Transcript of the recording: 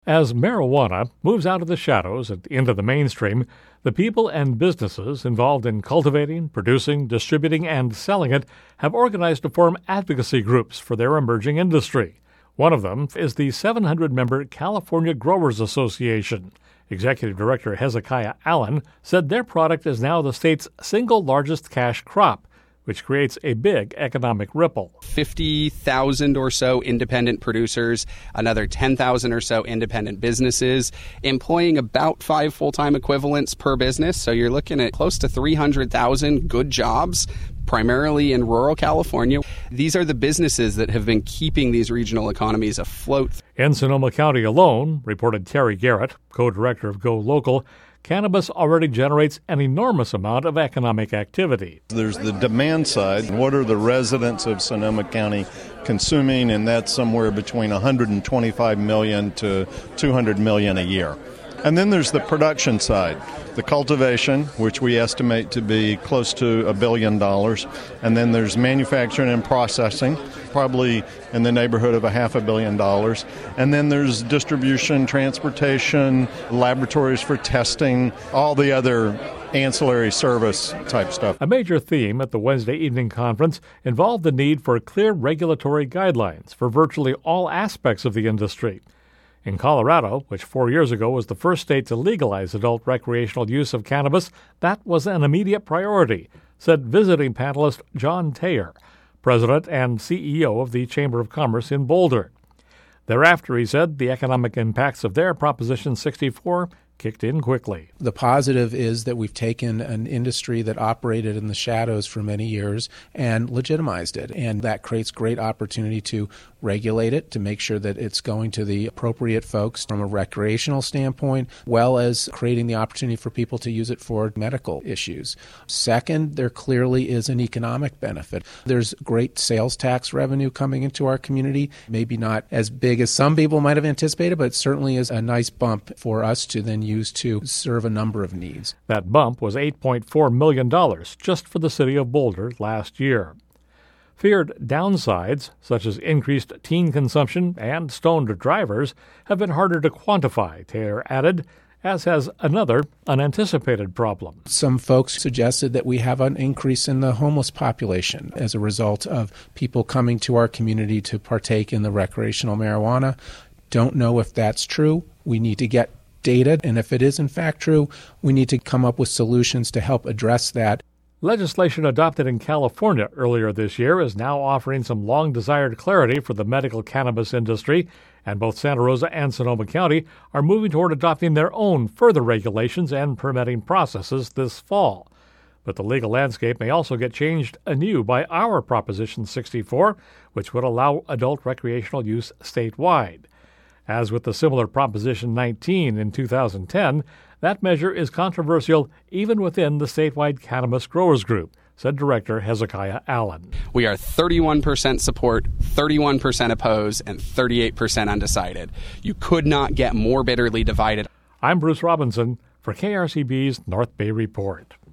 As marijuana moves out of the shadows and into the mainstream, the people and businesses involved in cultivating, producing, distributing, and selling it have organized to form advocacy groups for their emerging industry. One of them is the 700-member California Growers Association. Executive Director Hezekiah Allen said their product is now the state's single largest cash crop, which creates a big economic ripple. 50,000 or so independent producers, another 10,000 or so independent businesses, employing about 5 full-time equivalents per business. So you're looking at close to 300,000 good jobs, primarily in rural California. These are the businesses that have been keeping these regional economies afloat. In Sonoma County alone, reported Terry Garrett, co-director of Go Local, cannabis already generates an enormous amount of economic activity. There's the demand side. What are the residents of Sonoma County consuming? And that's somewhere between 125 million to 200 million a year. And then there's the production side, the cultivation, which we estimate to be close to $1 billion. And then there's manufacturing and processing, probably in the neighborhood of $500 million. And then there's distribution, transportation, laboratories for testing, all the other ancillary service type stuff. A major theme at the Wednesday evening conference involved the need for clear regulatory guidelines for virtually all aspects of the industry. In Colorado, which 4 years ago was the first state to legalize adult recreational use of cannabis, that was an immediate priority, said visiting panelist John Taylor, president and CEO of the Chamber of Commerce in Boulder. Thereafter, he said, the economic impacts of their Proposition 64 kicked in quickly. The positive is that we've taken an industry that operated in the shadows for many years and legitimized it. And that creates great opportunity to regulate it, to make sure that it's going to the appropriate folks from a recreational standpoint, well as creating the opportunity for people to use it for medical issues. Second, there clearly is an economic benefit. There's great sales tax revenue coming into our community, maybe not as big as some people might have anticipated, but it certainly is a nice bump for us to then use to serve a number of needs. That bump was $8.4 million just for the city of Boulder last year. Feared downsides, such as increased teen consumption and stoned drivers, have been harder to quantify, Taylor added, as has another unanticipated problem. Some folks suggested that we have an increase in the homeless population as a result of people coming to our community to partake in the recreational marijuana. Don't know if that's true. We need to get data, and if it is in fact true, we need to come up with solutions to help address that. Legislation adopted in California earlier this year is now offering some long-desired clarity for the medical cannabis industry, and both Santa Rosa and Sonoma County are moving toward adopting their own further regulations and permitting processes this fall. But the legal landscape may also get changed anew by our Proposition 64, which would allow adult recreational use statewide. As with the similar Proposition 19 in 2010, that measure is controversial even within the statewide cannabis growers group, said Director Hezekiah Allen. We are 31% support, 31% oppose, and 38% undecided. You could not get more bitterly divided. I'm Bruce Robinson for KRCB's North Bay Report.